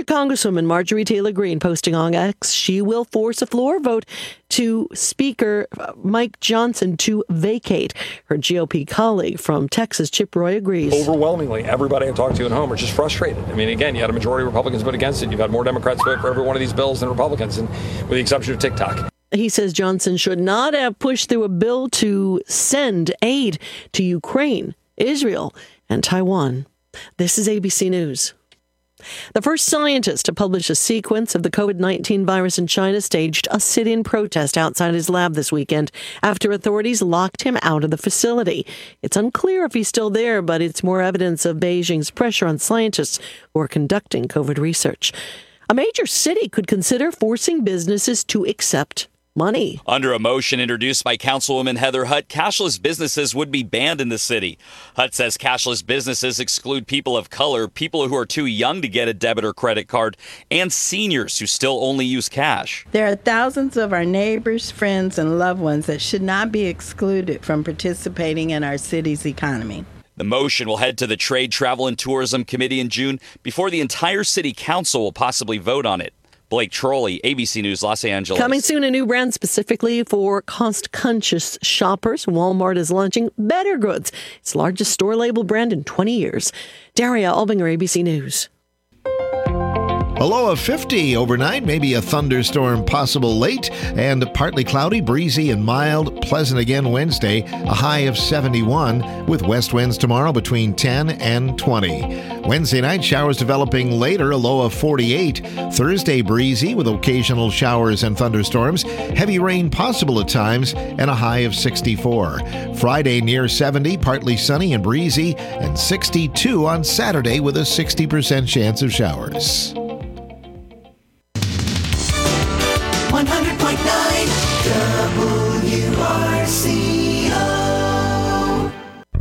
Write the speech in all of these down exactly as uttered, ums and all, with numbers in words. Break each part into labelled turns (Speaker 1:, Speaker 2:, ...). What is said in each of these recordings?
Speaker 1: Congresswoman Marjorie Taylor Greene posting on X she will force a floor vote to Speaker Mike Johnson to vacate. Her G O P colleague from Texas, Chip Roy, agrees.
Speaker 2: Overwhelmingly, everybody I talked to at home are just frustrated. I mean, again, you had a majority of Republicans vote against it. You've had more Democrats vote for every one of these bills than Republicans, and with the exception of TikTok.
Speaker 1: He says Johnson should not have pushed through a bill to send aid to Ukraine, Israel, and Taiwan. This is A B C News. The first scientist to publish a sequence of the COVID nineteen virus in China staged a sit-in protest outside his lab this weekend after authorities locked him out of the facility. It's unclear if he's still there, but it's more evidence of Beijing's pressure on scientists who are conducting COVID research. A major city could consider forcing businesses to accept money.
Speaker 3: Under a motion introduced by Councilwoman Heather Hutt, cashless businesses would be banned in the city. Hutt says cashless businesses exclude people of color, people who are too young to get a debit or credit card, and seniors who still only use cash.
Speaker 4: There are thousands of our neighbors, friends, and loved ones that should not be excluded from participating in our city's economy.
Speaker 3: The motion will head to the Trade, Travel, and Tourism Committee in June before the entire city council will possibly vote on it. Blake Trolley, A B C News, Los Angeles.
Speaker 1: Coming soon, a new brand specifically for cost-conscious shoppers. Walmart is launching Better Goods, its largest store-label brand in twenty years. Daria Albinger, A B C News.
Speaker 5: A low of fifty overnight, maybe a thunderstorm possible late, and partly cloudy, breezy, and mild. Pleasant again Wednesday, a high of seventy-one, with west winds tomorrow between ten and twenty. Wednesday night, showers developing later, a low of forty-eight. Thursday, breezy, with occasional showers and thunderstorms. Heavy rain possible at times, and a high of sixty-four. Friday, near seventy, partly sunny and breezy, and sixty-two on Saturday with a sixty percent chance of showers.
Speaker 6: one hundred point nine W R C O.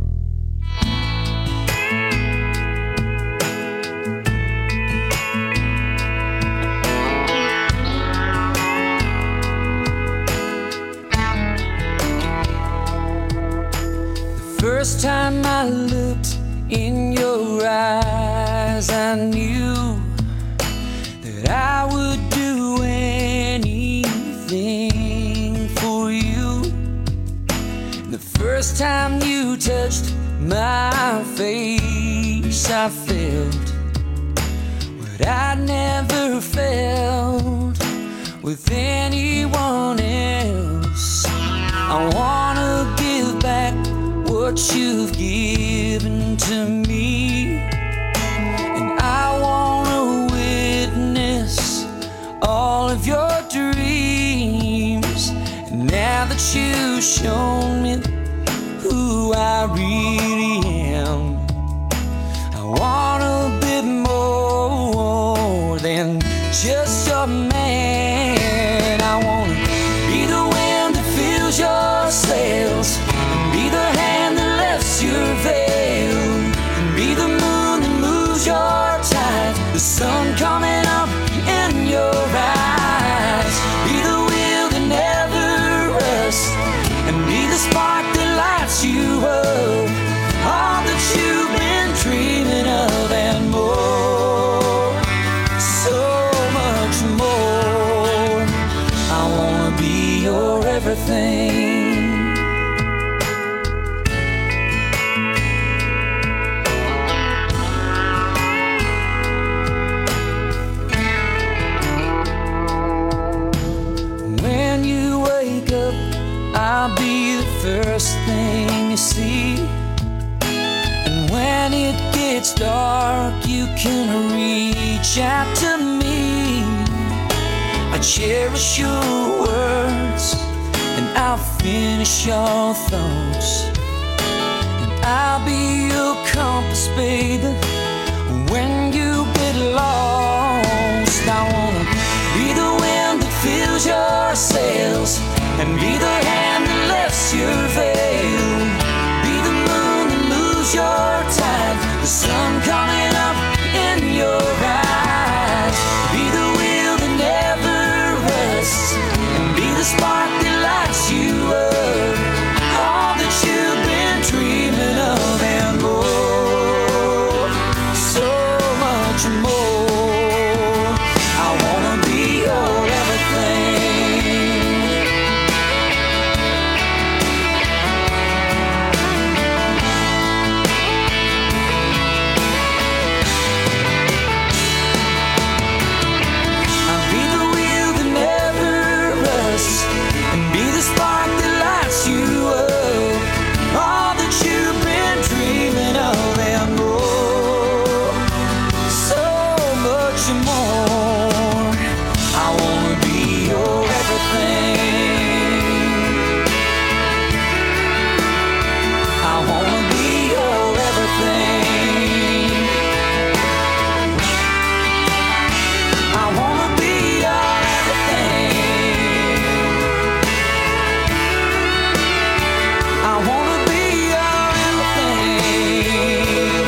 Speaker 7: The first time I looked in your eyes, I knew that I would do anything for you. The first time you touched my face, I felt what I'd never felt with anyone else. I wanna give back what you've given to me, and I wanna witness all of your dreams. And now that you've shown me who I really am, I want a bit more than just a man. I wanna be the wind that fills your sails, and be the hand that lifts your veil, and be the moon that moves your tide, the sun coming up in your eyes. Be the wheel that never rusts, and be the spark that lights you up. All that you've been dreaming of and more, so much more. I wanna be your everything. When you wake up, I'll be the first thing you see. And when it gets dark, you can reach out to me. I cherish your words, and I'll finish your thoughts. And I'll be your compass, baby, when you get lost. I wanna be the wind that fills your sails, and be the hand that lifts your veil. Be the moon that moves your tide, the sun coming up in your eyes. Be the wheel that never rusts, and be the spark that lights you up. All that you've been dreaming of and more, so much more. want you more. I wanna be your everything. I wanna be your everything. I wanna be your everything. I wanna be your everything.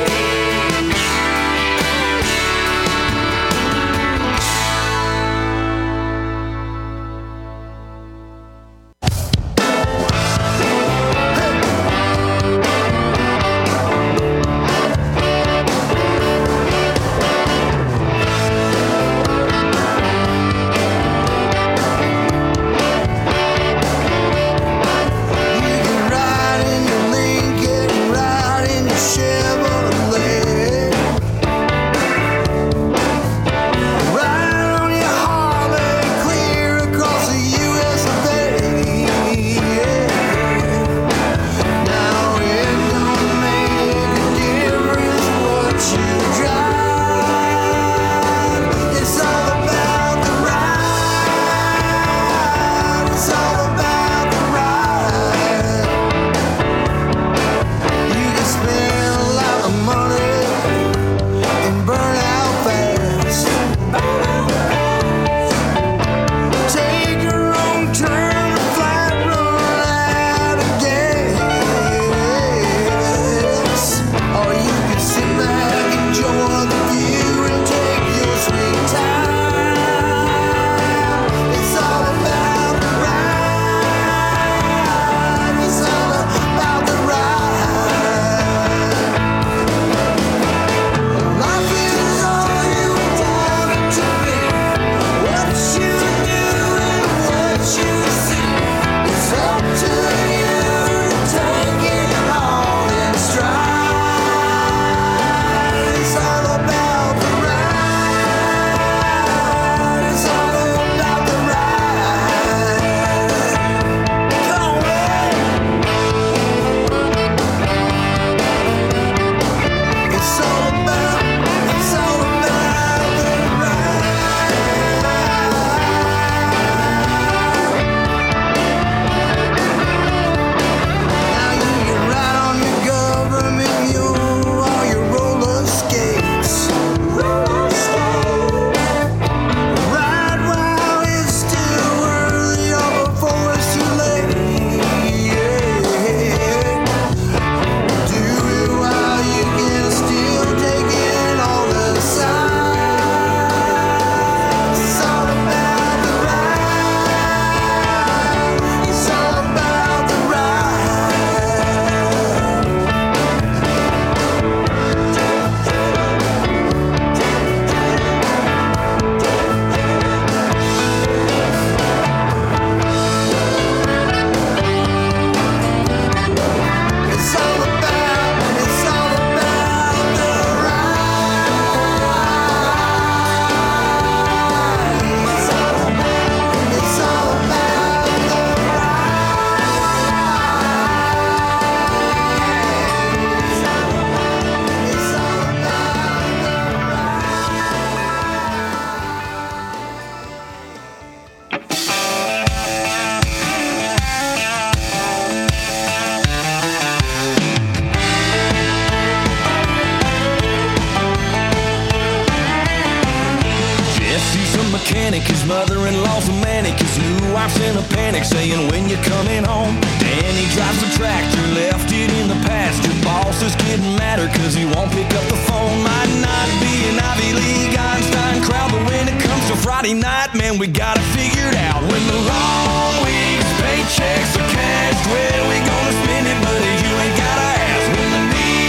Speaker 8: mechanic, his mother-in-law's a manic, his new wife's in a panic, saying when you coming home. Danny drives a tractor, left it in the pasture. Boss is getting madder cause he won't pick up the phone. Might not be an Ivy League Einstein crowd, but when it comes to Friday night, man, we got it figured out. When the long weeks, paychecks are cashed, well, we gonna spend it, buddy, you ain't gotta ask. When the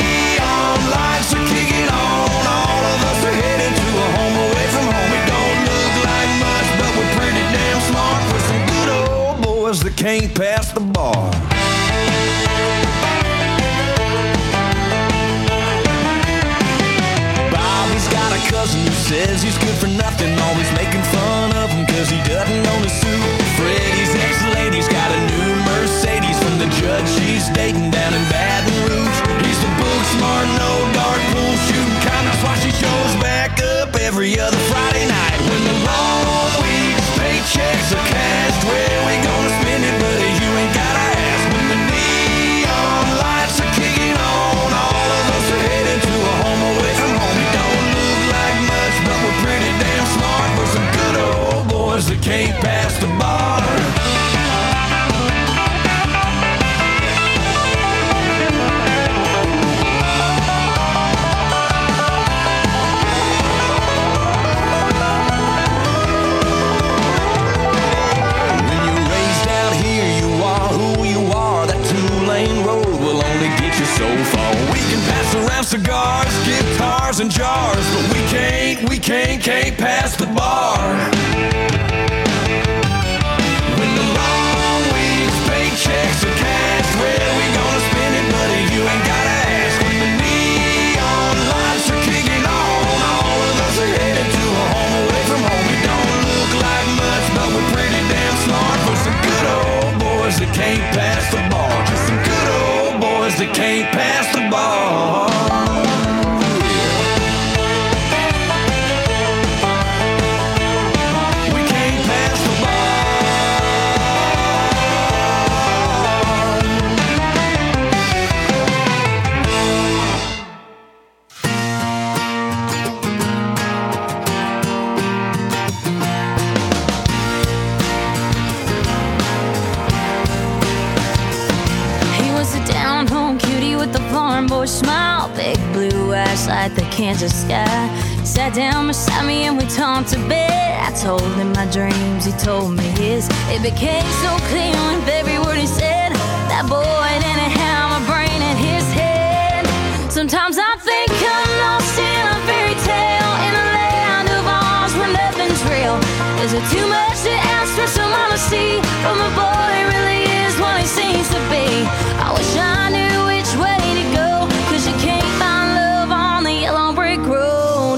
Speaker 8: neon lights are kicking on, all of us are headed to a home away from home. We don't look like much, but we're pretty damn smart for some good old boys that can't pass the bar. Bobby's got a cousin who says he's good for nothing, always making fun of him cause he doesn't own a suit. Freddie's ex-lady's got a new Mercedes from the judge she's dating down in Baton Rouge. He's a book smart, no dart pool shooting kind, that's why she shows back up every other Friday night. When the long weeks, paychecks are cashed, where we gonna spend it, buddy? You ain't gotta ask. When the neon lights are kicking on, all of us are headed to a home away from home. We don't look like much, but we're pretty damn smart. We're some good old boys that can't pass the bar. So far we can pass around cigars, guitars, and jars, but we can't, we can't, can't pass the bar. When the long weeks, paychecks are cashed, where we gonna spend it, buddy? You ain't gotta ask. When the neon lights are kicking on, all of us are headed to a home away from home. We don't look like much, but we're pretty damn smart. For some good old boys that can't pass the bar. Just some good old boys that can't pass the ball. We can't pass the
Speaker 9: farm boy smile, big blue eyes like the Kansas sky. He sat down beside me and we talked a bit. I told him my dreams, he told me his. It became so clear with every word he said. That boy didn't have my brain in his head. Sometimes I think I'm lost in a fairy tale, in a land of Oz where nothing's real. Is it too much to ask for some honesty from a boy who really is what he seems to be? I wish I knew which way to go, cause you can't find love on the yellow brick road.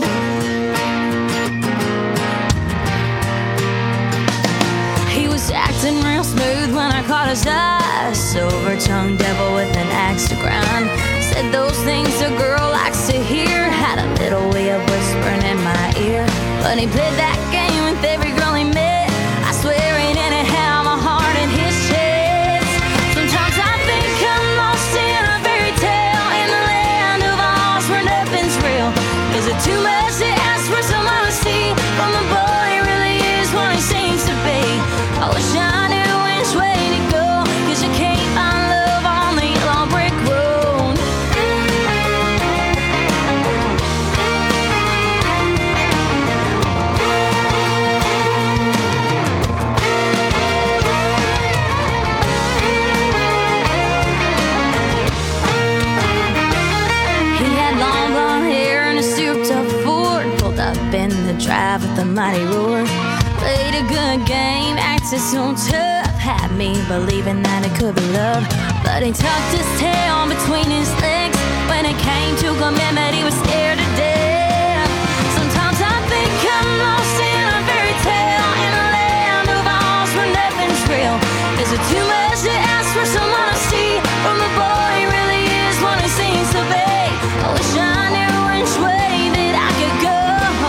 Speaker 9: He was acting real smooth when I caught his eye, silver-tongued devil with an axe to grind. Said those things a girl likes to hear, had a little way of whispering in my ear. But he played that game with every girl he met. I swear he didn't have my heart in his chest. Sometimes I think I'm lost in a fairy tale, in the land of Oz where nothing's real. Is it too much to ask for some honesty from a boy who really is what he seems to be? I wish I knew which way to go, cause you can't find love on the yellow brick road. He had long blonde hair and a souped-up Ford, pulled up in the drive with a mighty roar. Played a good game, acted so tough, had me believing that it could be love. But he tucked his tail between his legs. When it came to commitment, he was scared to death. Sometimes I think I'm lost in a fairy tale, in a land of Oz where nothing's real. Is it too much to ask for some honesty from a boy who really is what he seems to be? I wish I knew which way that I could go.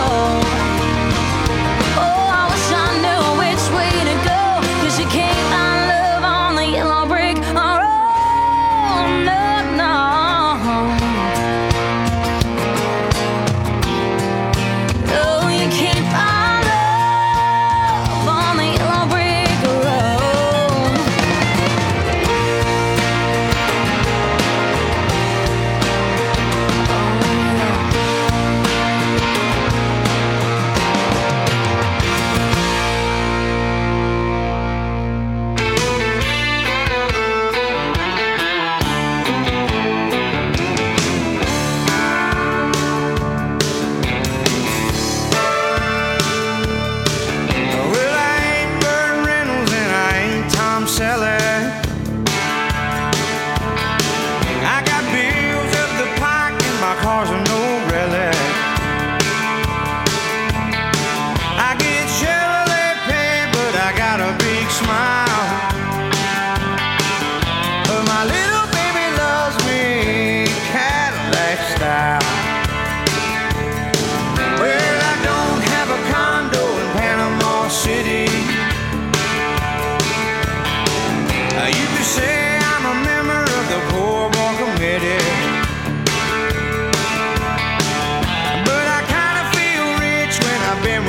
Speaker 9: Oh, I wish I knew which way to go, cause you can't find love on the yellow brick road. No, no.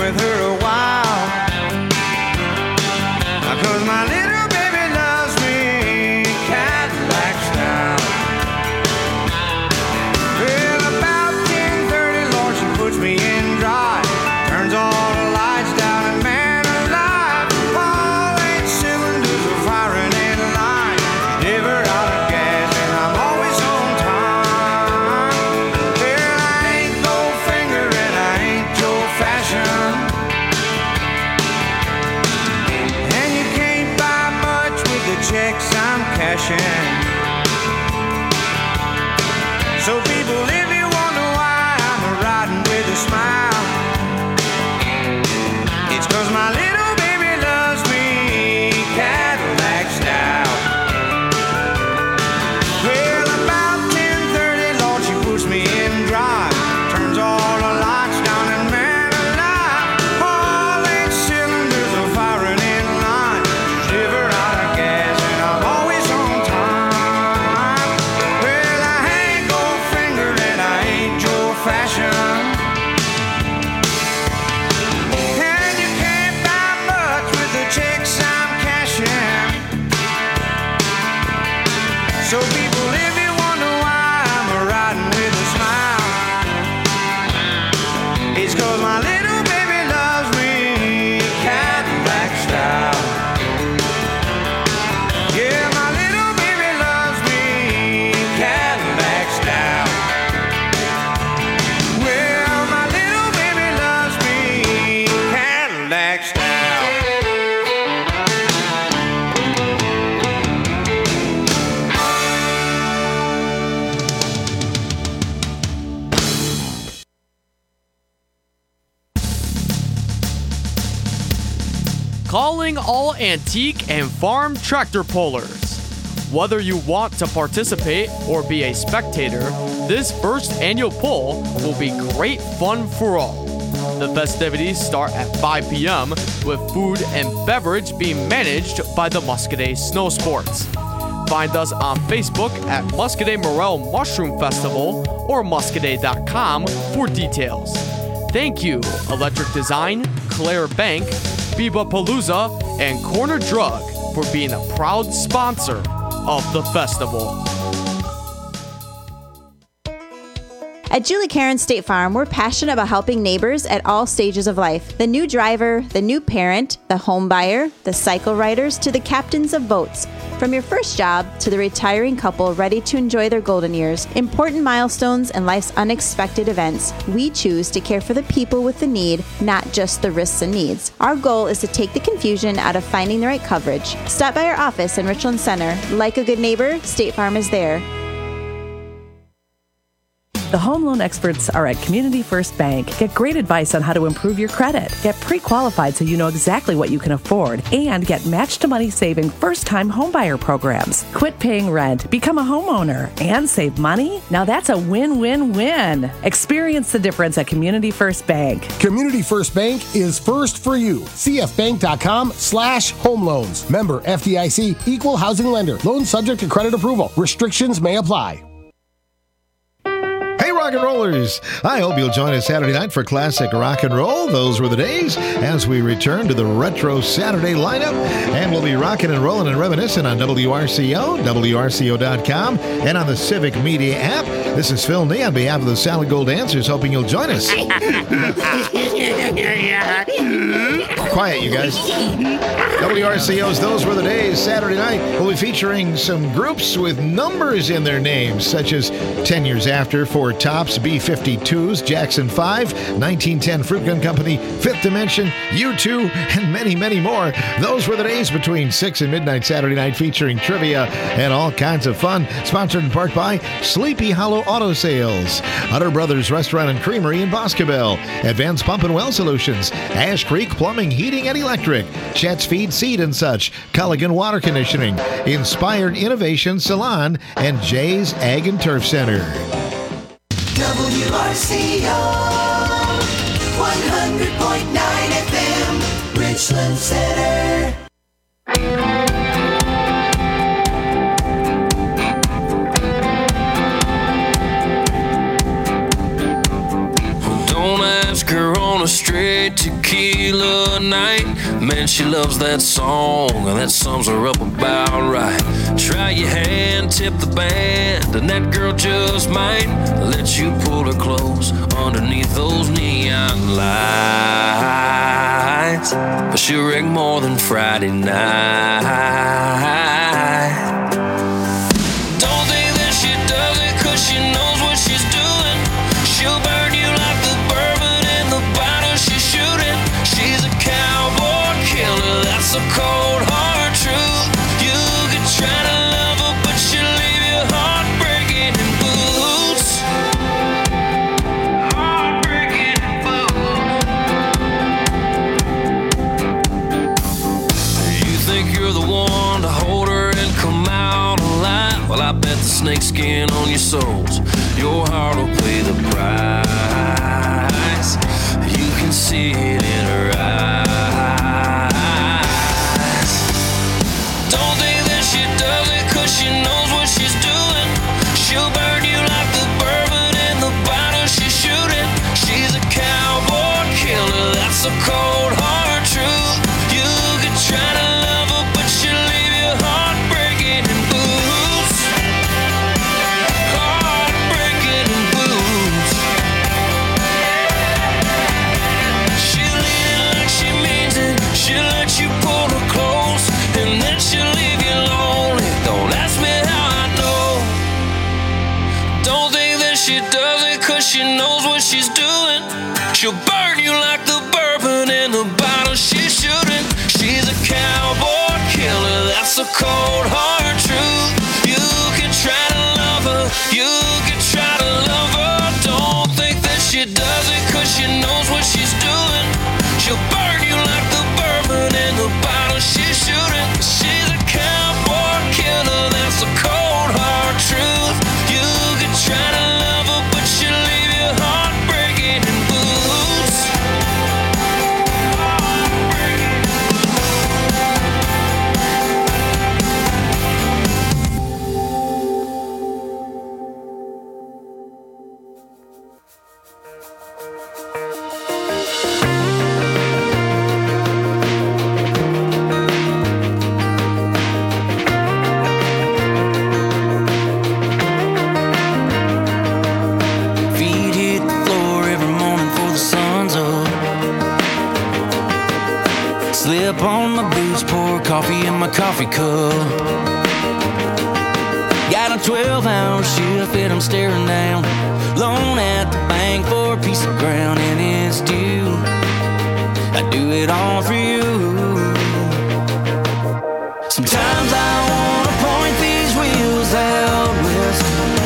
Speaker 10: with her a while. Cause my little baby loves me Cadillac style. Well, about ten thirty, Lord, she puts me in drive. Turns all the lights down and man alive, all eight cylinders are firing in line. Never out of gas and I'm always on time. Well, I ain't Goldfinger and I ain't Joe Fashion, and you can't buy much with the checks I'm cashing. So people, if you wonder why I'm riding with a smile, it's cause my little baby loves me Cadillac style. Well, about ten thirty, Lord, she puts me in drive. Turns all the lights down and man alive, all eight cylinders are firing in line. Never out of gas and I'm always on time. Well, I ain't Goldfinger and I ain't Joe Fashion, and you can't buy much with the checks I'm cashing. So people, if you wonder why I'm riding with a smile, it's cause my little baby loves me Cadillac style. Yeah, my little baby loves me Cadillac style. Well, my little baby loves me Cadillac style.
Speaker 11: Calling all antique and farm tractor pullers. Whether you want to participate or be a spectator, this first annual pull will be great fun for all. The festivities start at five p.m. with food and beverage being managed by the Muscadet Snow Sports. Find us on Facebook at Muscadet Morel Mushroom Festival or muscadet dot com for details. Thank you, Electric Design, Claire Bank, Biba Palooza, and Corner Drug for being a proud sponsor of the festival.
Speaker 12: At Julie Karen State Farm, we're passionate about helping neighbors at all stages of life. The new driver, the new parent, the home buyer, the cycle riders, to the captains of boats. From your first job to the retiring couple ready to enjoy their golden years, important milestones, and life's unexpected events, we choose to care for the people with the need, not just the risks and needs. Our goal is to take the confusion out of finding the right coverage. Stop by our office in Richland Center. Like a good neighbor, State Farm is there.
Speaker 13: The home loan experts are at Community First Bank. Get great advice on how to improve your credit. Get pre-qualified so you know exactly what you can afford. And get match-to-money saving first-time homebuyer programs. Quit paying rent, become a homeowner, and save money? Now that's a win-win-win. Experience the difference at Community First Bank.
Speaker 14: Community First Bank is first for you. C F bank dot com slash home loans. Member F D I C, equal housing lender. Loan subject to credit approval. Restrictions may apply.
Speaker 5: Hey, rock and rollers! I hope you'll join us Saturday night for classic rock and roll. Those were the days as we return to the Retro Saturday lineup. And we'll be rocking and rolling and reminiscing on W R C O, W R C O dot com, and on the Civic Media app. This is Phil Nee on behalf of the Solid Gold Dancers, hoping you'll join us. Quiet, you guys. W R C O's Those Were the Days Saturday night will be featuring some groups with numbers in their names, such as ten years After, Four Tops, B fifty-twos, Jackson five, nineteen ten Fruit Gun Company, Fifth Dimension, U two, and many, many more. Those were the days between six and midnight Saturday night, featuring trivia and all kinds of fun. Sponsored in part by Sleepy Hollow Auto Sales, Hutter Brothers Restaurant and Creamery in Boscobel, Advanced Pump and Well Solutions, Ash Creek Plumbing, Heating, and Electric, Chet's Feed, Seed and Such, Culligan Water Conditioning, Inspired Innovation Salon, and Jay's Ag and Turf Center.
Speaker 6: W R C O one hundred point nine F M, Richland Center.
Speaker 8: Don't ask her on a straight straight tequila night. Man, she loves that song, and that sums her up about right. Try your hand, tip the band, and that girl just might let you pull her close underneath those neon lights. But she'll wreck more than Friday night. Don't think that she does it 'cause she knows what she's doing. She'll burn you like the bourbon in the bottle she's shooting. She's a cowboy killer, that's a cold hard truth. You could try to love her, but she'll leave your heart breaking in boots. Heart breaking in boots. You think you're the one to hold her and come out alive? Well, I bet the snakeskin on your soles, your heart will pay the price. You can see it in her eyes. Don't think that she does it 'cause she knows what she's doing. She'll burn you like the bourbon in the bottle she's shooting. She's a cowboy killer, that's a cold hard truth. You could try to love her, but she'll leave your heart breaking in boots. Heart breaking in boots. She'll leave it like she means it. She'll let you pull her close, and then she'll leave you lonely. Don't ask me how I know. Don't think that she does it 'cause she knows what she's doing. She'll burn you like the bourbon in the bottle she's shooting. She's a cowboy killer, that's a cold hard truth. You can try to love her, you can try to love her. Don't think that she does it 'cause she knows what she's doing. She'll burn you like the bourbon in the bottle she's shooting. She's a cowboy killer, that's a cold hard truth. You can try to love her, but she'll leave your heart breaking in boots. Feet hit the floor every morning before the sun's up. Slip on my boots, pour coffee in my coffee cup. Got a twelve hour shift and I'm staring down. Loan at the bank for a piece of ground and it's due. I do it all for you. Sometimes I wanna point these wheels out west,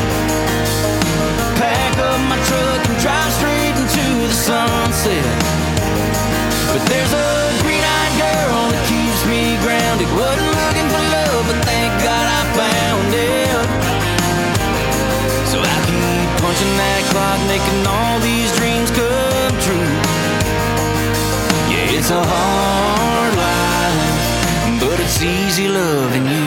Speaker 8: pack up my truck and drive straight into the sunset. But there's a green-eyed girl that keeps me grounded. Wasn't looking for love, but thank God I found it. So I keep punching that clock, making all these dreams come true. Yeah, it's a hard life, but it's easy loving you.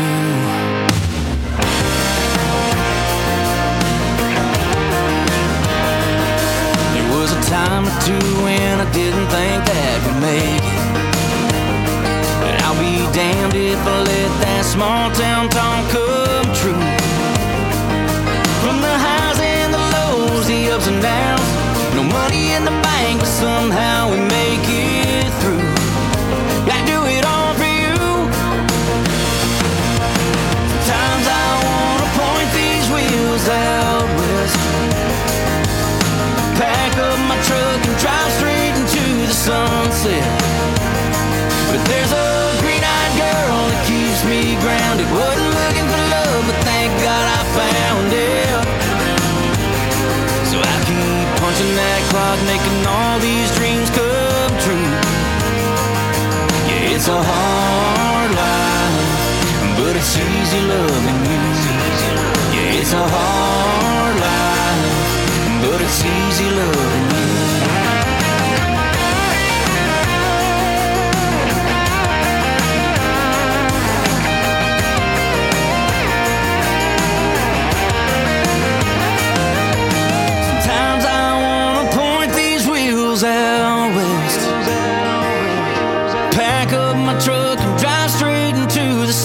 Speaker 8: There was a time or two when I didn't think that we'd make it, but I'll be damned if I let that small town talk come true. From the highs and the lows, the ups and downs, no money in the bank, but somehow we make it through. I do it all for you. Sometimes I wanna point these wheels out west, pack up my truck and drive straight into the sunset. But there's a green-eyed girl that keeps me grounded. Wasn't looking for love, but thank God I found it. So I keep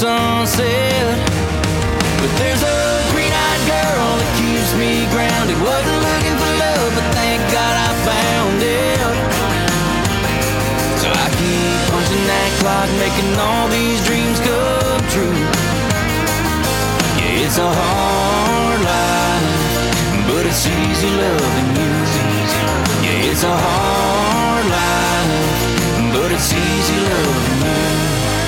Speaker 7: sunset. But there's a green-eyed girl that keeps me grounded. Wasn't looking for love, but thank God I found it. So I keep punching that clock, making all these dreams come true. Yeah, it's a hard life, but it's easy loving you. Yeah, it's a hard life, but it's easy loving you.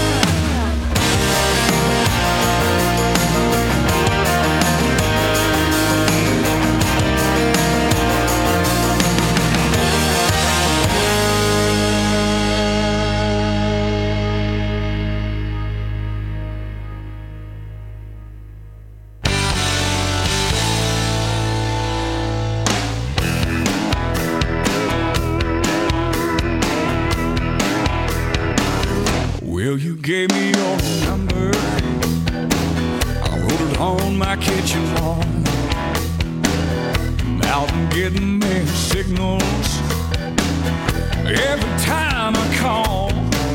Speaker 8: Well, you gave me your number. I wrote it on my kitchen wall. Out and getting me signals every time I call.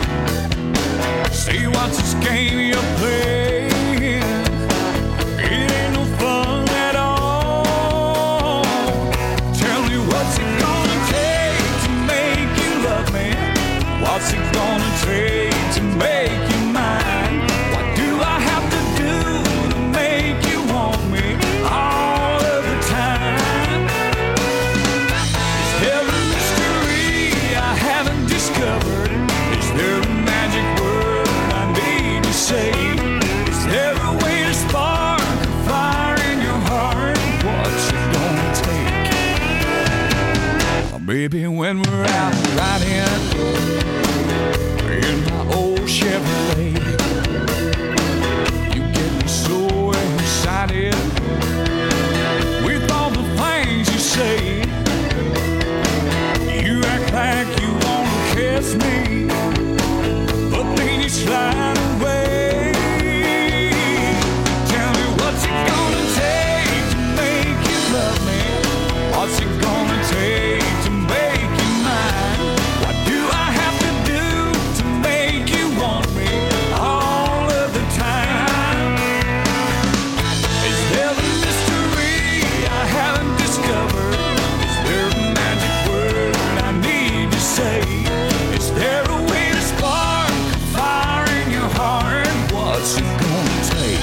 Speaker 8: See what's this game you're playing? It ain't no fun at all. Tell me what's it gonna take to make you love me? What's it gonna take to make you mine? What do I have to do to make you want me all of the time? Is there a mystery I haven't discovered? Is there a magic word I need to say? Is there a way to spark a fire in your heart? What's it gonna take? Oh, baby, when we're out riding in my old Chevrolet, you get me so excited with all the things you say. You act like you wanna kiss me, but then you slide away. Tell me what's it gonna take to make you love me? What's it gonna take to make you mine? What do I have to do to make you want me all of the time? Is there a mystery I haven't discovered? Is there a magic word I need to say? Is there a way to spark a fire in your heart? What's it gonna take?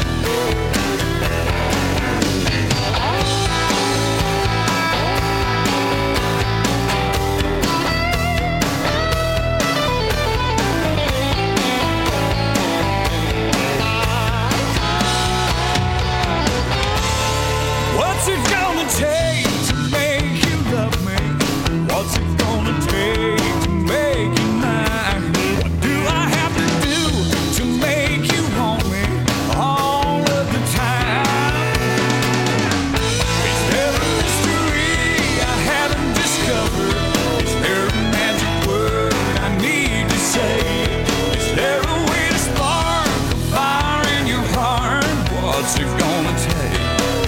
Speaker 8: What's it gonna take to make you love me? What's it gonna take to make you mine? What do I have to do to make you want me all of the time? Is there a mystery I haven't discovered? Is there a magic word I need to say? Is there a way to spark a fire in your heart? What's it gonna take?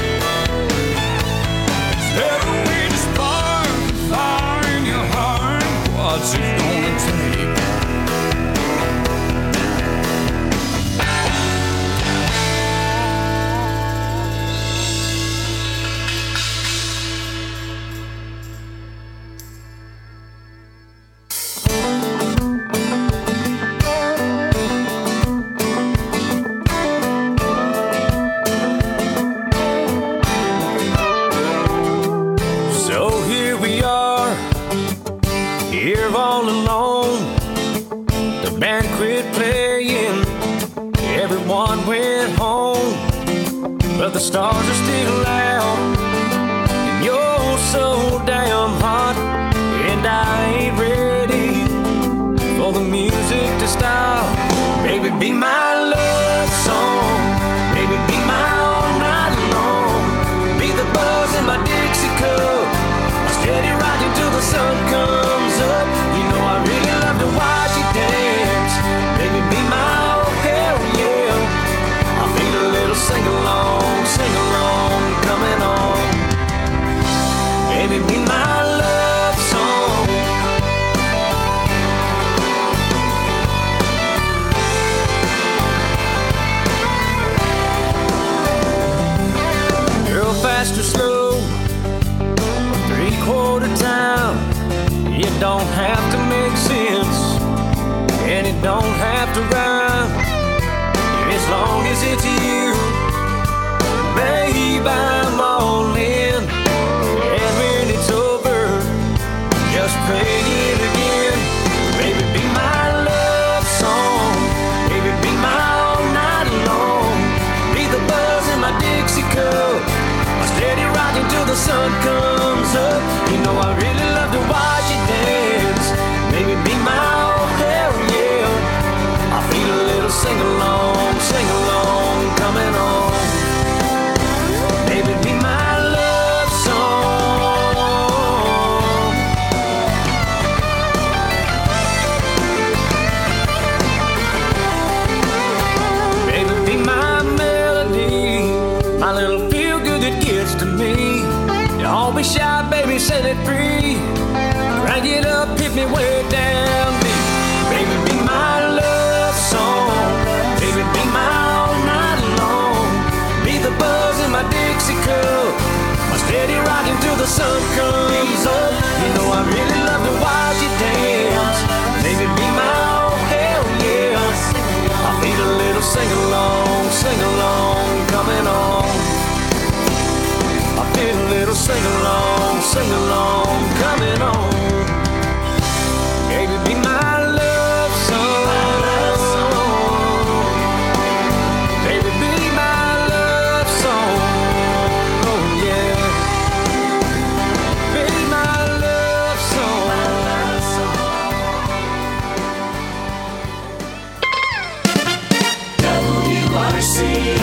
Speaker 8: Is there a way to spark a fire in your heart? What's it gonna take? So here we are, here all alone. The band quit playing, everyone went home, but the stars are still out, and you're so damn hot, and I ain't ready for the music to stop. Baby, be my love song, baby, be my all night long, be the buzz in my Dixie cup, steady rocking till the sun comes up. You know I really love to watch you dance. Baby, be my oh hell yeah. I feel a little sing along, sing along, coming on. Baby, be my love song. don't have to rhyme. As long as it's you, babe, I'm all in. And when it's over, just play it again. Baby, be my love song. Baby, be my all night long. Be the buzz in my Dixie cup, my steady rocking till the sun comes up. You know I really love to watch you dance. Baby, be my all hell yeah. I feel a little sing-along, sing-along coming on. Baby, be my love song. Baby, be my melody, my little feel-good that gets to me. Don't be shy, baby, set it free. Crank it up, hit me way down deep. Baby, be my love song. Baby, be my all night long. Be the buzz in my Dixie cup, my steady rocking till the sun comes up. You know I really love to watch you dance. Baby, be my all hell yeah. I feel a little sing-along, sing-along coming on. I feel a little sing-along, sing-along coming on. Baby, be my love song. Baby, be my love song. Oh yeah. Be my love song.
Speaker 6: W R C O.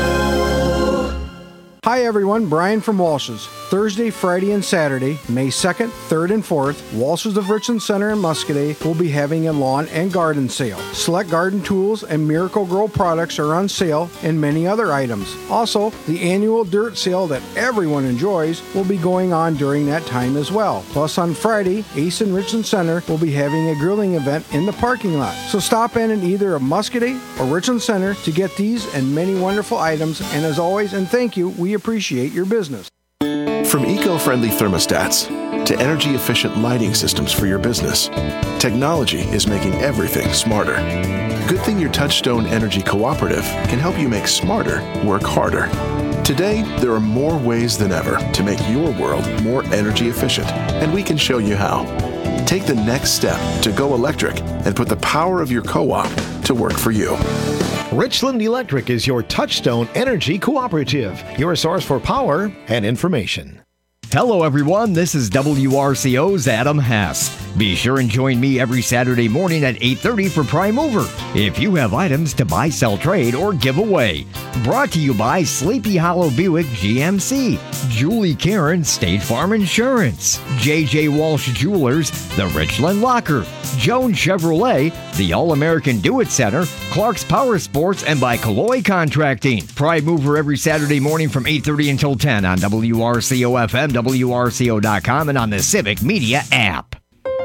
Speaker 15: Hi everyone, Brian from Walsh's. Thursday, Friday, and Saturday, May second, third, and fourth, Walsh's of Richland Center in Muscoda will be having a lawn and garden sale. Select garden tools and Miracle Grow products are on sale, and many other items. Also, the annual dirt sale that everyone enjoys will be going on during that time as well. Plus, on Friday, Ace in Richland Center will be having a grilling event in the parking lot. So stop in in either a Muscoda or Richland Center to get these and many wonderful items. And as always, and thank you, we appreciate your business.
Speaker 16: From eco-friendly thermostats to energy-efficient lighting systems for your business, technology is making everything smarter. Good thing your Touchstone Energy Cooperative can help you make smarter work harder. Today, there are more ways than ever to make your world more energy efficient, and we can show you how. Take the next step to go electric and put the power of your co-op to work for you.
Speaker 5: Richland Electric is your Touchstone Energy Cooperative, your source for power and information.
Speaker 17: Hello, everyone. This is W R C O's Adam Hess. Be sure and join me every Saturday morning at eight thirty for Prime Mover. If you have items to buy, sell, trade, or give away. Brought to you by Sleepy Hollow Buick G M C, Julie Karen State Farm Insurance, J J Walsh Jewelers, The Richland Locker, Jones Chevrolet, the All-American Do-It Center, Clark's Power Sports, and by Calloy Contracting. Prime Mover every Saturday morning from eight thirty until ten on W R C O F M, W R C O dot com, and on the Civic Media app.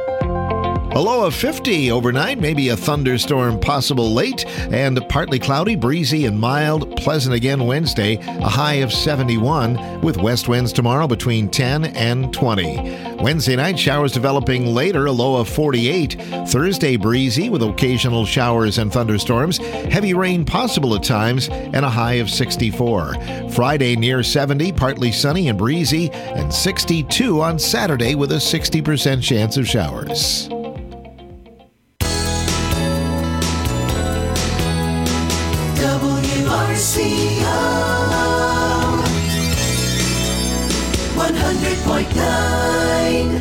Speaker 5: A low of fifty overnight, maybe a thunderstorm possible late, and partly cloudy, breezy, and mild. Pleasant again Wednesday, a high of seventy-one, with west winds tomorrow between ten and twenty. Wednesday night, showers developing later, a low of forty-eight. Thursday, breezy, with occasional showers and thunderstorms. Heavy rain possible at times, and a high of sixty-four. Friday, near seventy, partly sunny and breezy, and sixty-two on Saturday with a sixty percent chance of showers.
Speaker 6: W R C O one hundred point nine.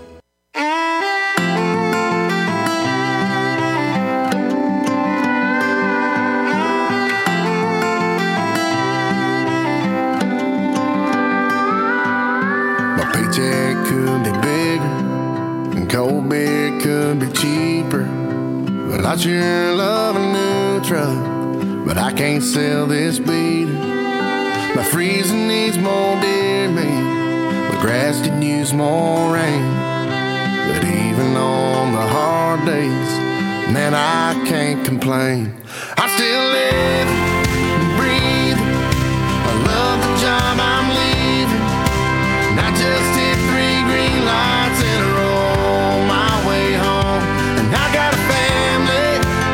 Speaker 18: My paycheck could be bigger and cold beer could be cheaper, but I sure love a new truck. But I can't sell this beater. My freezer needs more deer meat. My grass could use more rain. But even on the hard days, man, I can't complain. I still live and breathe. I love the job I'm leaving. And I just hit three green lights in a row on my way home. And I got a family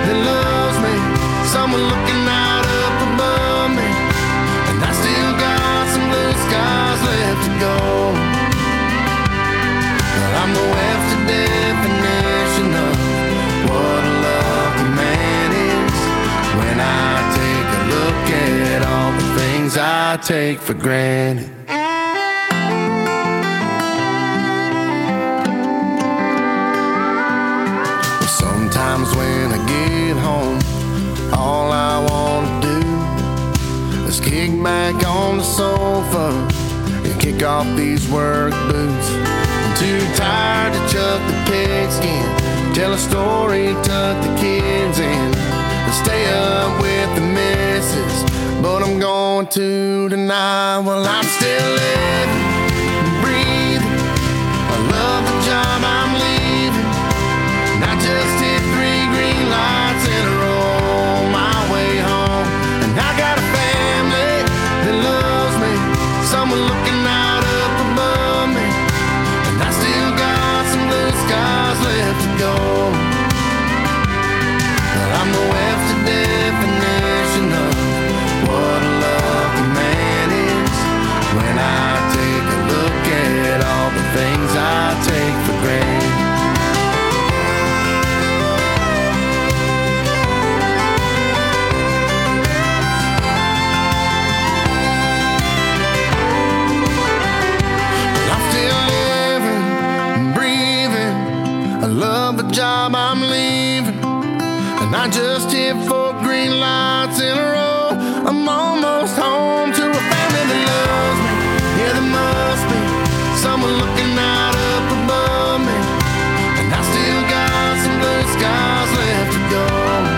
Speaker 18: I take for granted. Sometimes when I get home, all I want to do is kick back on the sofa and kick off these work boots. I'm too tired to chuck the pigskin, tell a story, tuck the kids in, and stay up with the missus. But I'm going to tonight. Well, I'm still living, breathing. I love the job I'm leaving. And I just hit three green lights in a row on my way home. And I got a family that loves me, someone looking out up above me. And I still got some blue skies left to go. But I'm the Webster definition of what a lucky man is. When I take a look at all the things I take for granted. Love the job I'm leaving, and I just hit four green lights in a row. I'm almost home to a family that loves me. Yeah, there must be someone looking out up above me, and I still got some blue skies left to go.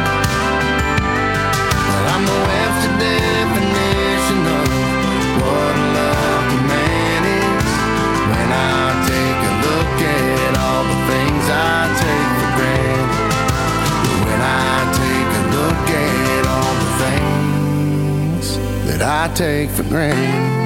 Speaker 18: Well, I'm the Webster definition of what a lucky man is. When I take a look at all the things I take for granted. When I take a look at all the things that I take for granted.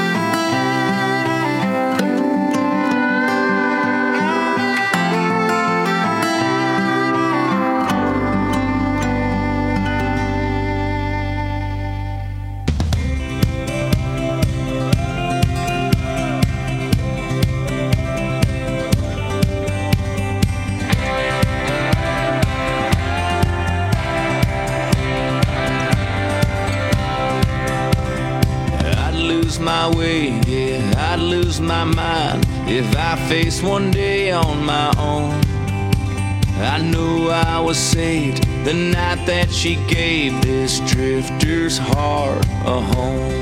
Speaker 7: My way, yeah, I'd lose my mind if I faced one day on my own. I knew I was saved the night that she gave this drifter's heart a home.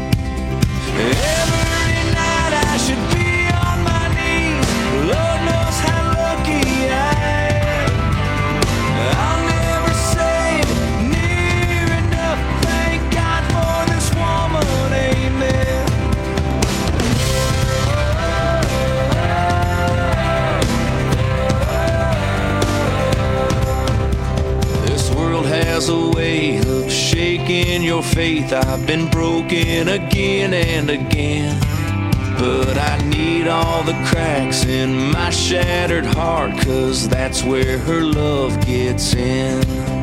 Speaker 7: Every night I should be on my knees. Lord knows how lucky I am. I'll never say near enough. Thank God for this woman, amen. Has a way of shaking your faith. I've been broken again and again, but I need all the cracks in my shattered heart, 'cause that's where her love gets in.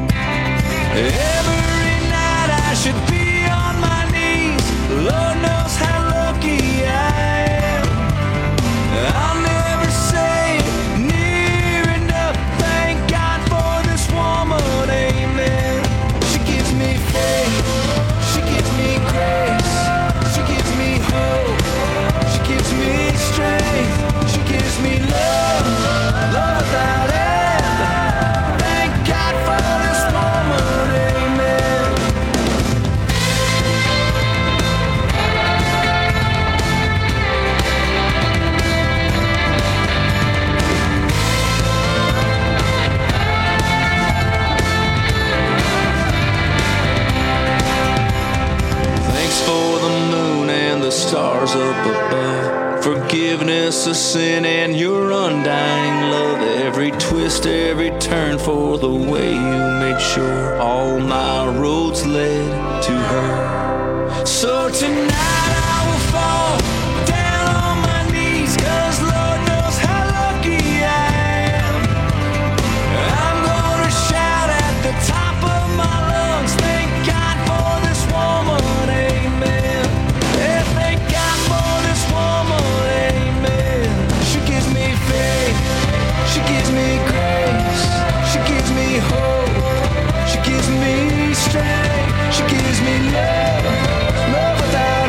Speaker 7: Every night I should be on my knees. Lord knows how lucky I am. I'll never say near enough. Thank God for this woman, amen. She gives me faith, she gives me grace, she gives me hope, she gives me strength, she gives me love, love without end. Thank God for this woman, amen. For the moon and the stars up above, forgiveness of sin and your undying love. Every twist, every turn, for the way you made sure all my roads led to her. So tonight I will fall down on my knees, 'cause Lord knows how lucky I am. I'm gonna shout at the top of my lungs, thank God for this woman, amen. Yeah, thank God for this woman, amen. She gives me faith, she gives me grace, she gives me hope, she gives me strength, she gives me love, love without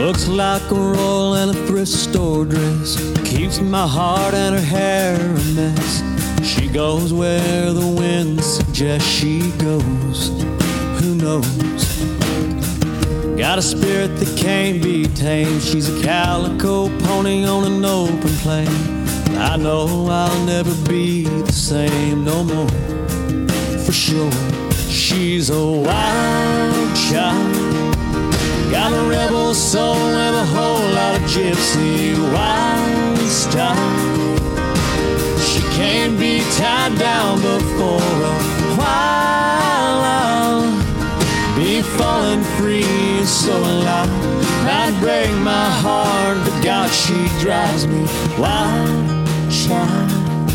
Speaker 8: Looks like a roll in a thrift store dress. Keeps my heart and her hair a mess. She goes where the wind suggests she goes. Who knows? Got a spirit that can't be tamed. She's a calico pony on an open plain. I know I'll never be the same no more, for sure. She's a wild child, got a rebel soul and a whole lot of gypsy wild style. She can't be tied down before a while. I'll be falling free, so alive. Might break my heart, but God, she drives me wild child.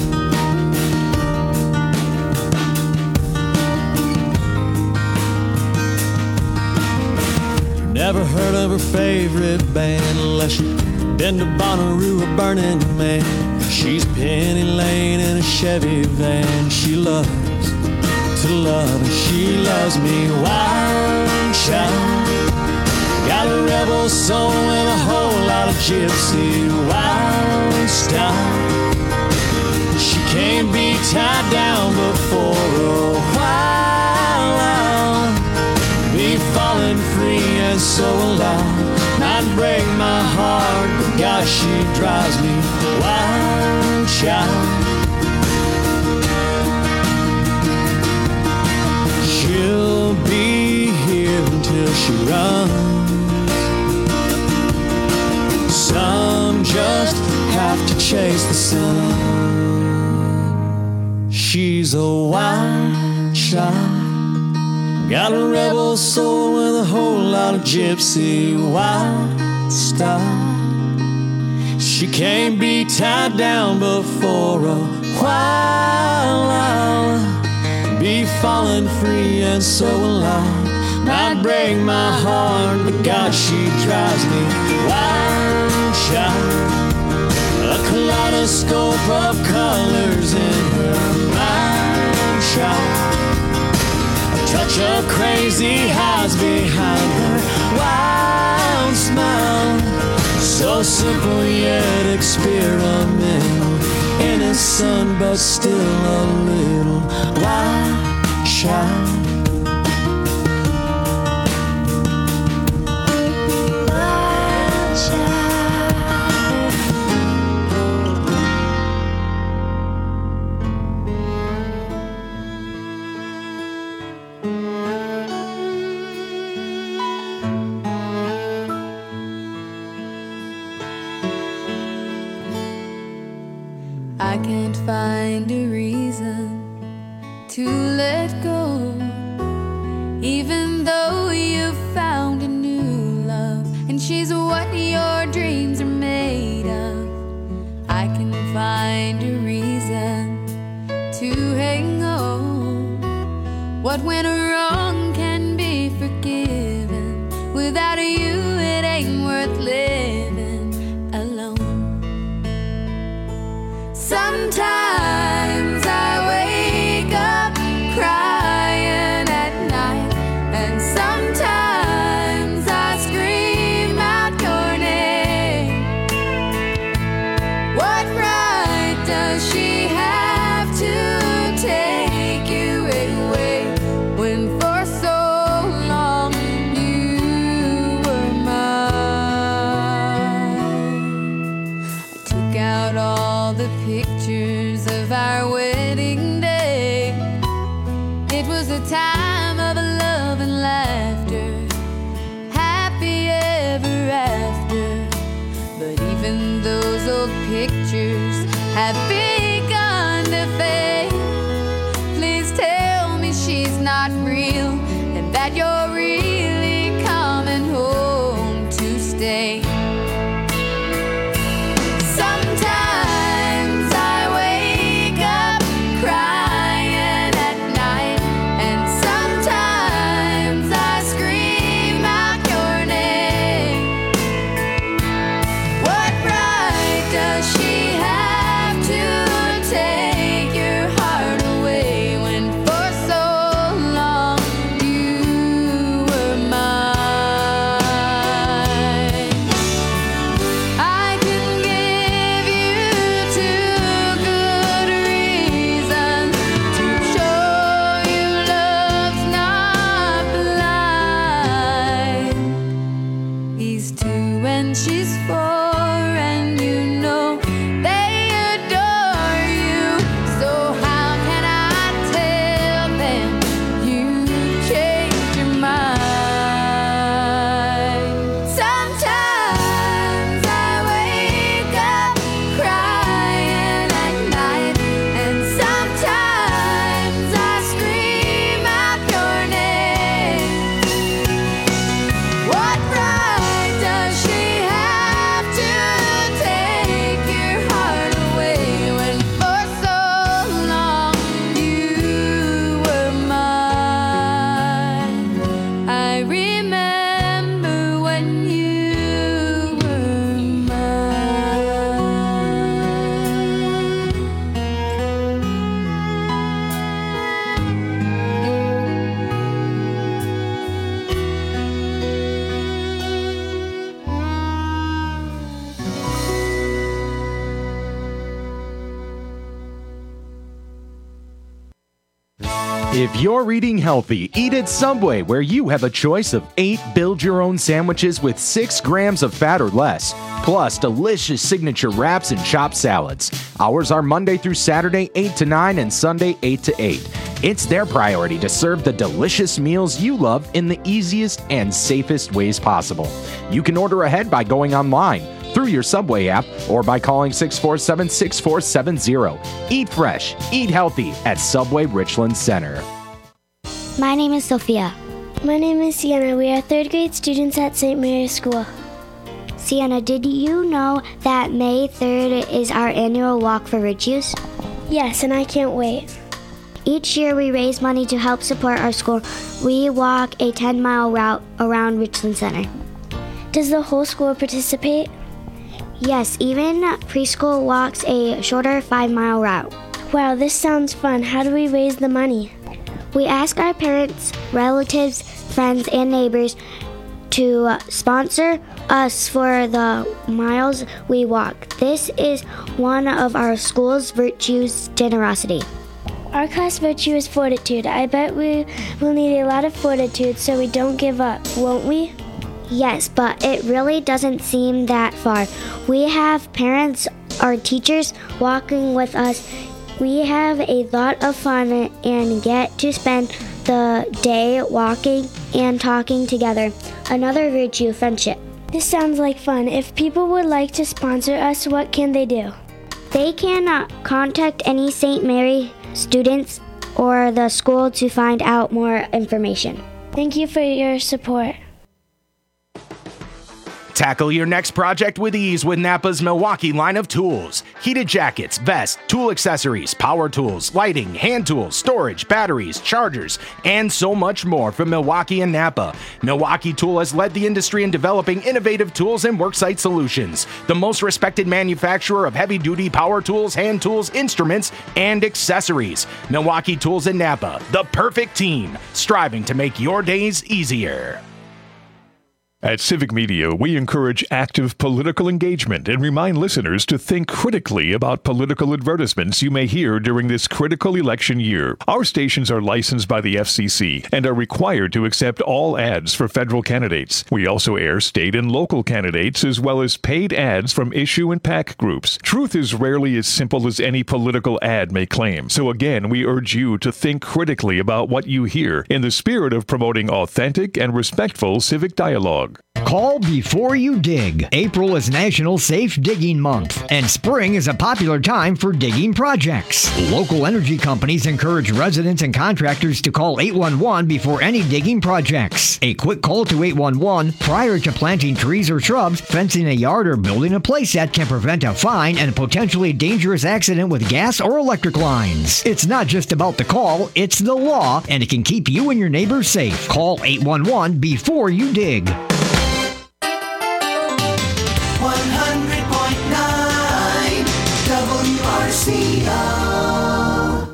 Speaker 8: Never heard of her favorite band unless you've been to Bonnaroo or Burning Man. She's Penny Lane in a Chevy van. She loves to love, and she loves me wild child. Got a rebel soul and a whole lot of gypsy wild style. She can't be tied down before a while. I'll be falling free and so alive. Might break my heart, but God, she drives me wild child. She'll be here until she runs. Some just have to chase the sun. She's a wild child, got a rebel soul with a whole lot of gypsy wild style. She can't be tied down before a while. I'll be falling free and so alive. Might break my heart, but God, she drives me wild child. A kaleidoscope of colors in her mind child. Touch of crazy highs behind her wild smile. So simple yet experimental, innocent but still a little wild child.
Speaker 9: I can't find a reason to let go, even though you found a new love and she's what your dreams are made of. I can find a reason to hang on. What went wrong can be forgiven. Without you, it ain't worth living alone. Sometimes I wake up crying at night, and sometimes I scream out your name. What right does she have to take you away when for so long you were mine? I took out all the pictures of our wedding day. It was a time of love and laughter, happy ever after. But even those old pictures have begun to fade. Please tell me she's not real and that you're really coming home to stay. Sometimes I wake up crying at night, and sometimes I scream out your name. What right does she have to you and she's four, and you know they adore you. So how can I tell them you changed your mind? Sometimes I wake up crying at night, and sometimes I scream out your name. What right does she have to take your heart away when for so long you were mine? I remember when you were
Speaker 19: If you're eating healthy, eat at Subway, where you have a choice of eight build-your-own sandwiches with six grams of fat or less, plus delicious signature wraps and chopped salads. Hours are Monday through Saturday, eight to nine, and Sunday, eight to eight. It's their priority to serve the delicious meals you love in the easiest and safest ways possible. You can order ahead by going online, through your Subway app, or by calling six four seven, six four seven zero. Eat fresh, eat healthy at Subway Richland Center.
Speaker 20: My name is Sophia. My name is Sienna. We are third grade students at Saint Mary's School. Sienna, did you know that May third is our annual Walk for Virtues? Yes, and I can't wait. Each year we raise money to help support our school. We walk a ten mile route around Richland Center. Does the whole school participate? Yes, even preschool walks a shorter five mile route. Wow, this sounds fun. How do we raise the money? We ask our parents, relatives, friends, and neighbors to sponsor us for the miles we walk. This is one of our school's virtues, generosity. Our class virtue is fortitude. I bet we will need a lot of fortitude so we don't give up, won't we? Yes, but it really doesn't seem that far. We have parents or teachers walking with us. We have a lot of fun and get to spend the day walking and talking together. Another virtue, friendship. This sounds like fun. If people would like to sponsor us, what can they do? They can uh, contact any Saint Mary students or the school to find out more information. Thank you for your support.
Speaker 19: Tackle your next project with ease with Napa's Milwaukee line of tools. Heated jackets, vests, tool accessories, power tools, lighting, hand tools, storage, batteries, chargers, and so much more from Milwaukee and Napa. Milwaukee Tool has led the industry in developing innovative tools and worksite solutions. The most respected manufacturer of heavy-duty power tools, hand tools, instruments, and accessories. Milwaukee Tools and Napa, the perfect team, striving to make your days easier.
Speaker 21: At Civic Media, we encourage active political engagement and remind listeners to think critically about political advertisements you may hear during this critical election year. Our stations are licensed by the F C C and are required to accept all ads for federal candidates. We also air state and local candidates as well as paid ads from issue and PAC groups. Truth is rarely as simple as any political ad may claim. So again, we urge you to think critically about what you hear in the spirit of promoting authentic and respectful civic dialogue.
Speaker 17: Call before you dig. April is National Safe Digging Month, and spring is a popular time for digging projects. Local energy companies encourage residents and contractors to call eight one one before any digging projects. A quick call to eight one one prior to planting trees or shrubs, fencing a yard, or building a playset can prevent a fine and potentially dangerous accident with gas or electric lines. It's not just about the call, it's the law, and it can keep you and your neighbors safe. Call eight one one before you dig.
Speaker 6: one hundred point nine W R C O.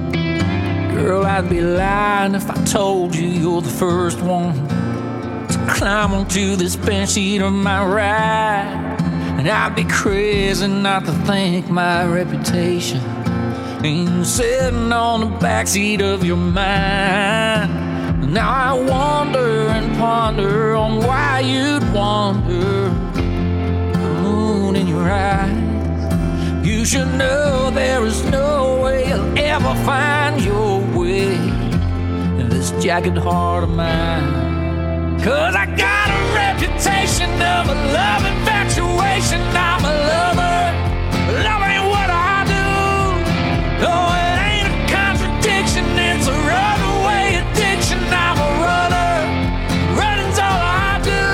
Speaker 7: Girl, I'd be lying if I told you you're the first one to climb onto this bench seat of my ride. And I'd be crazy not to think my reputation ain't sitting on the backseat of your mind. Now I wonder and ponder on why you'd wander the moon in your eyes. You should know there is no way you'll ever find your way in this jagged heart of mine. Cause I got a reputation of a love infatuation. I'm a lover, love ain't what I do. No, it ain't a contradiction, it's a runaway addiction. I'm a runner, running's all I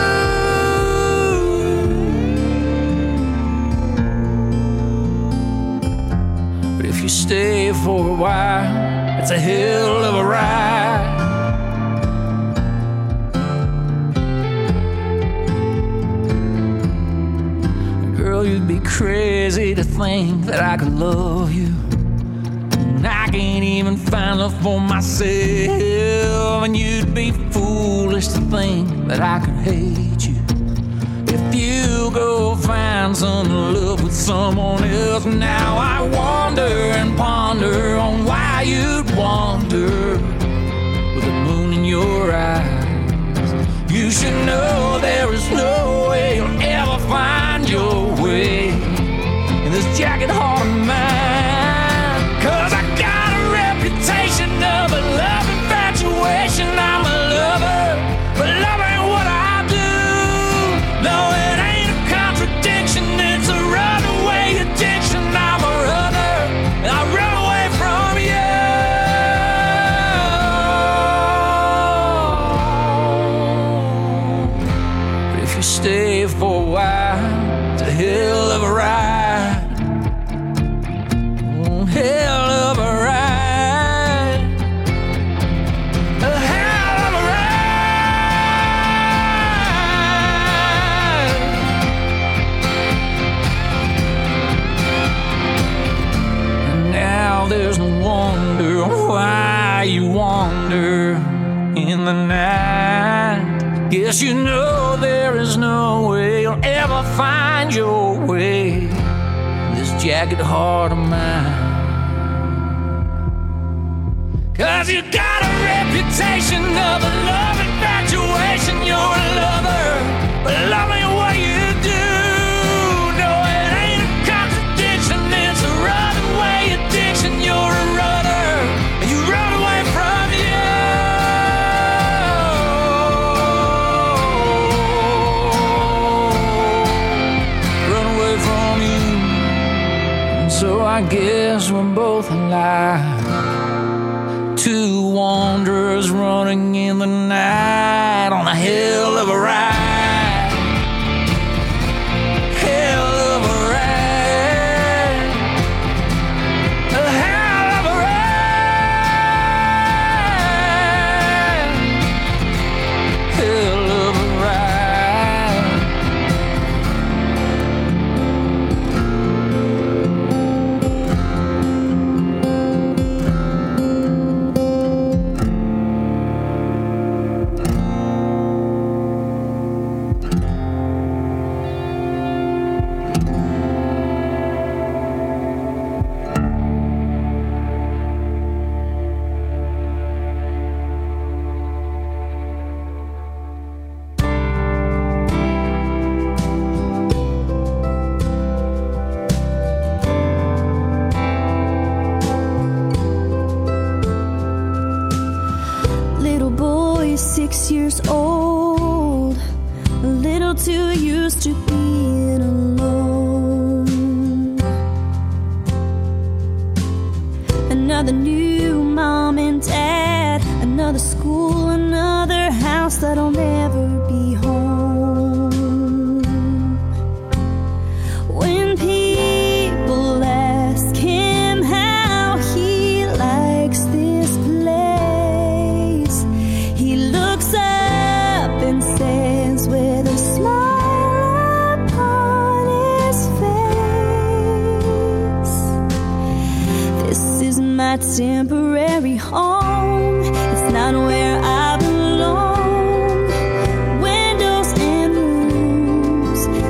Speaker 7: do. But if you stay for a while, it's a hell of a ride. Girl, you'd be crazy to think that I could love you. And I can't even find love for myself. And you'd be foolish to think that I could hate you. If you go find some love with someone else. Now I wonder and ponder on why you'd wander with the moon in your eyes. You should know there is no way you'll ever find your way in this jagged heart of mine. Cause I got a reputation of a love infatuation. I'm a lover, but love ain't what I do. No, it ain't a contradiction, it's a runaway addiction. I'm a runner, and I run away from you. But if you stay for a while, it's a hell of a ride. Oh, hell of a ride. A hell of a ride. And now there's no wonder why you wander in the night. Guess you know there is no way you'll ever find your way in this jagged heart of mine. Cause you got a reputation of a love infatuation. You're a lover, but love ain't what you do. No, it ain't a contradiction, it's a runaway addiction. You're a runner, and you run away from you. So I guess we're both alive. Two wanderers running in the night on a hell of a ride. Hell of a ride. A hell of a ride. Hell of a ride.
Speaker 2: Six years old, a little too used to being alone. Another new mom and dad, another school, another house that'll never be home. When people ask him how he likes this place, he looks up and says with a smile upon his face, this is my temporary home. It's not where I belong. When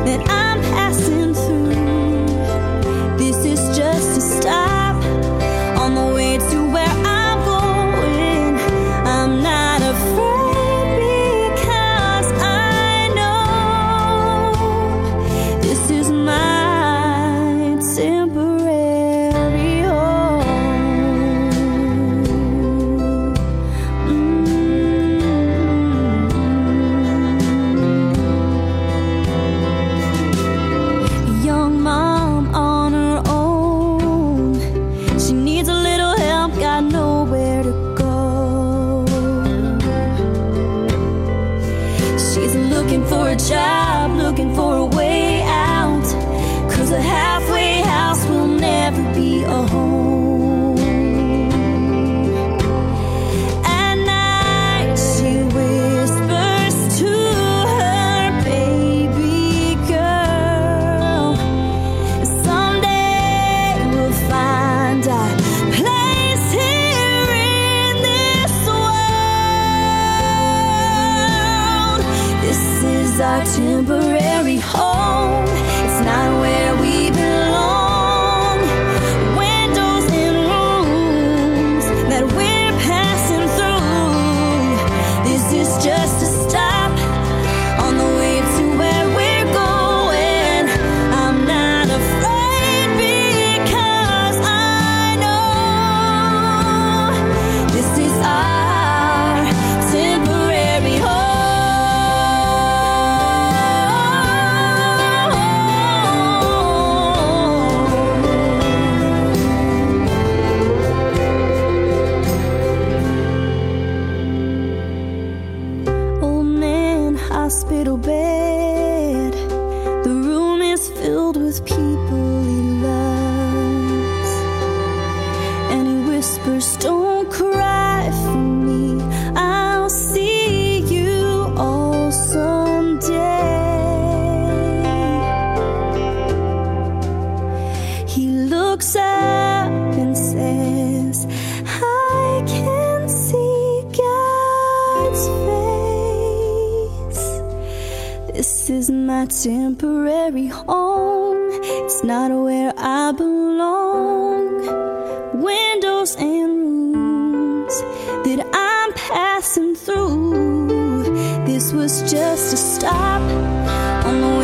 Speaker 2: that I'm passing through. This is just a stop on the way to where I'm going. I'm not afraid because I know this is my temporary home. Mm. Young mom on her own. She needs a little help, got nowhere to go. She's looking for a job, looking for a way out. Cause a halfway house will never be a home. At night she whispers to her baby girl, someday we'll find a place here in this world. This is our temporary home. It's not where we belong. Windows and rooms that we're passing through. This is just a stop on the way to where we're going. I'm not afraid because I know this is our temporary home. Old man, hospital bed. The room is filled with people he loves. And he whispers, don't cry for me. I'll see you all someday. He looks up and says, I can see God's face. This is my temporary home. It's not where I belong. Windows and rooms that I'm passing through. This was just a stop on the